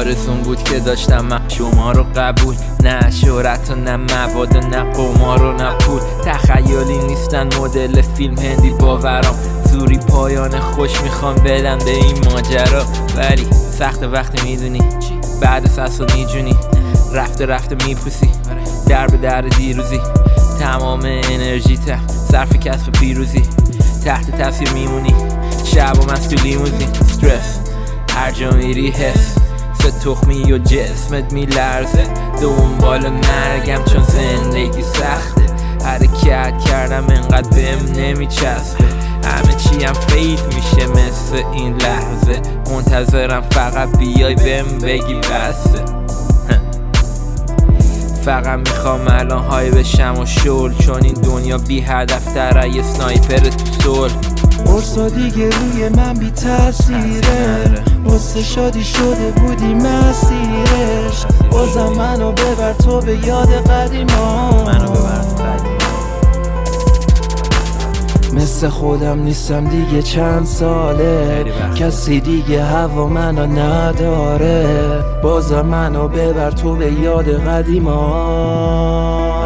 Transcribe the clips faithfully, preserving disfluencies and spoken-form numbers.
آرزون بود که داشتم من شما رو قبول، نه شهرت و نه مواد و نه قمار و نه پول. تخیلی نیستن مدل فیلم هندی باورام، زوری پایان خوش میخوام بدم به این ماجرا. ولی سخت وقتی میدونی بعد سس و نیجونی رفته رفته میپوسی در به در دیروزی، تمام انرژیتم صرف کسب پیروزی، تحت تاثیر میمونی شب و مست تو لیموزین. استرس هر جا میری حس سه تخمی و جسمت میلرزه، دنبال مرگم چون زندگی سخته، حرکت کردم انقدر بهم نمیچسبه، همه چیم فید میشه مثل این لحظه، منتظرم فقط بیای بهم بگی بسه. فقط میخوام الان های بشم و شل، چون این دنیا بی هدف تره یه سنایپر تو صلح. قرصا دیگه روی من بی تاثیره، واسه شادی شده بودی مسیرش، بازم منو ببر تو به یاد قدیما، مثل خودم نیستم دیگه چند ساله، کسی دیگه هوا منو نداره، بازم منو ببر تو به یاد قدیما.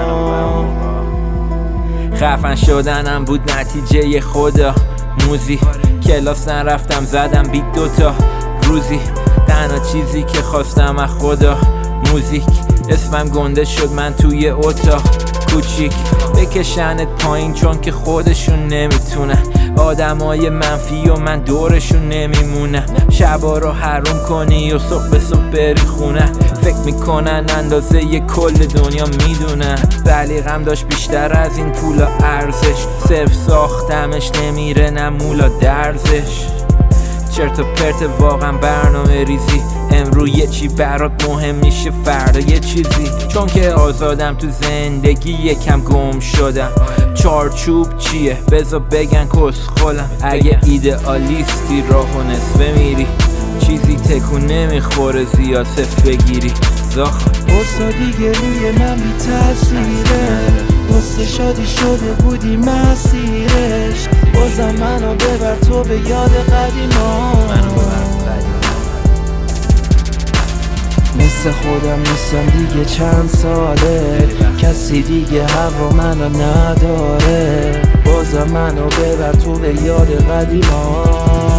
خفن شدنم بود نتیجه خدا موزی، کلاس نرفتم زدم بیت دوتا روزی، تنها چیزی که خواستم از خدا موزیک، اسمم گنده شد من توی اتاق کوچیک، بکشنت پایین چون که خودشون نمیتونن، آدمای منفی و من دورشون نمیمونم، شبا رو حروم کنی و صبح به صبح بری خونه، فکر میکنن اندازه ی کل دنیا میدونن، ولی غم داشت بیشتر از این پولا ارزش، صرف ساختمش نمیره نه مولا درزش، چرت و پرت واقعا برنامه ریزی، امرو یه چی برات مهم میشه فردا یه چیزی، چون که آزادم تو زندگی یکم گم شدم، چارچوب چیه بذار بگن کسخلم، اگه ایدئالیستی راهو نصفه میری، چیزی تکون نمیخوره زیاد صف بگیری زاخ. قرصا دیگه روی من بی تاثیره، واسه شادی شده بودی مسیرش، بازم منو ببر تو به یاد قدیما، مثل خودم نیستم دیگه چند ساله، کسی دیگه هوا منو نداره، بازم منو ببر تو به یاد قدیما.